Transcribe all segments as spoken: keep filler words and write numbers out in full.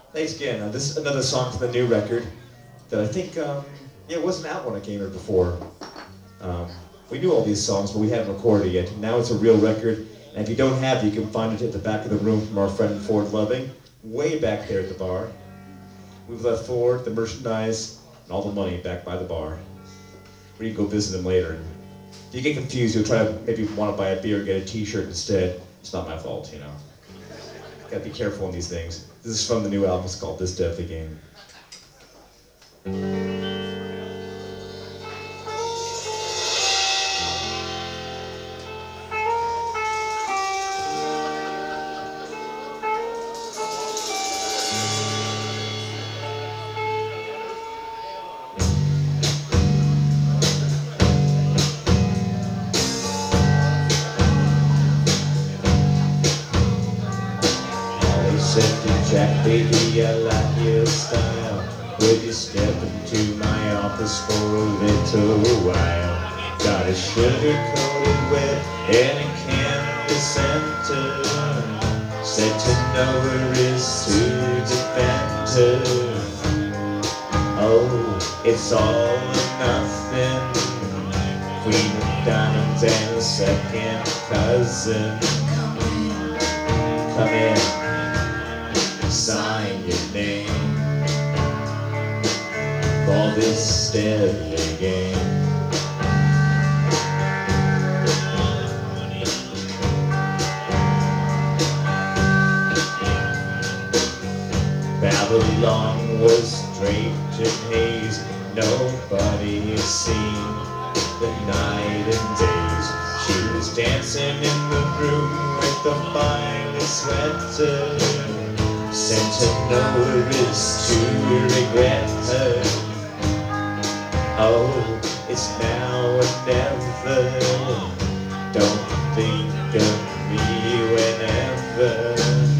Thanks again. Uh, this is another song from the new record that I think, um, yeah, it wasn't out when I came here before. Um, we knew all these songs, but we hadn't recorded it yet. Now it's a real record, and if you don't have it, you can find it at the back of the room from our friend Ford Loving, way back there at the bar. We've left Ford, the merchandise, and all the money back by the bar. We can go visit him later. If you get confused, you'll try to maybe want to buy a beer and get a t-shirt instead. It's not my fault, you know. Gotta be careful on these things. This is from the new album. It's called This Deadly Game. Said to Jack, baby, I like your style. Would you step into my office for a little while? Got a sugar-coated wet and a candy center. Said to know her is to defend her. Oh, it's all or nothing. Queen of diamonds and a second cousin. Come in. Sign your name for this deadly game. Babylon was draped in haze. Nobody had seen the night and days. She was dancing in the room with the finest sweater. Sent to know her is to regret her. Oh, it's now or never. Don't think of me whenever.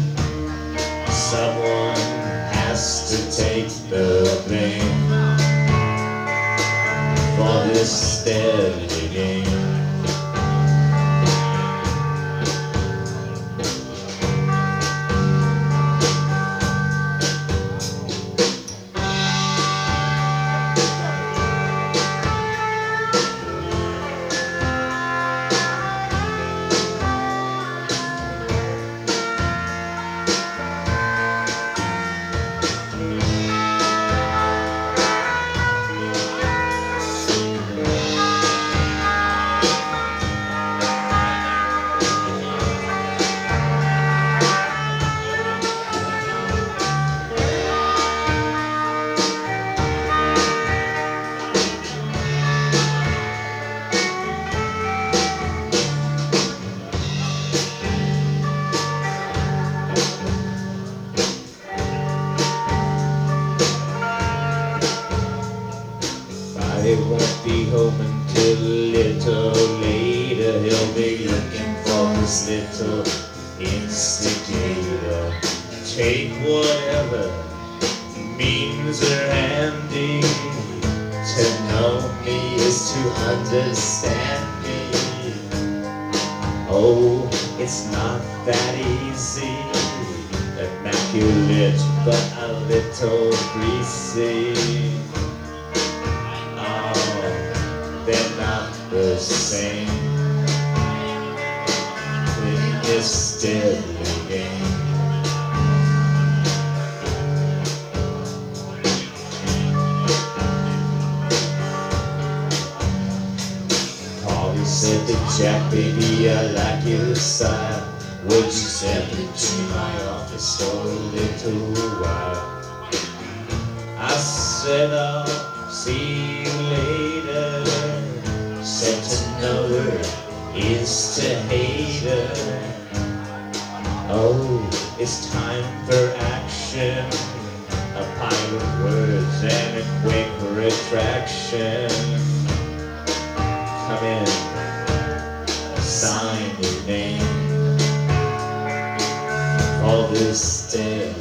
Someone has to take the blame for this deadly game. He won't be home until a little later. He'll be looking for this little instigator. Take whatever means are handy. To know me is to understand me. Oh, it's not that easy. Immaculate, but a little greasy. They're not the same in this deadly game. Polly said to Jack, baby, I like your style. Would you step into my office for a little while? I said I'll see you later. Said to know her is to hate her. Oh, it's time for action. A pile of words and a quick retraction. Come in, sign your name. All this dead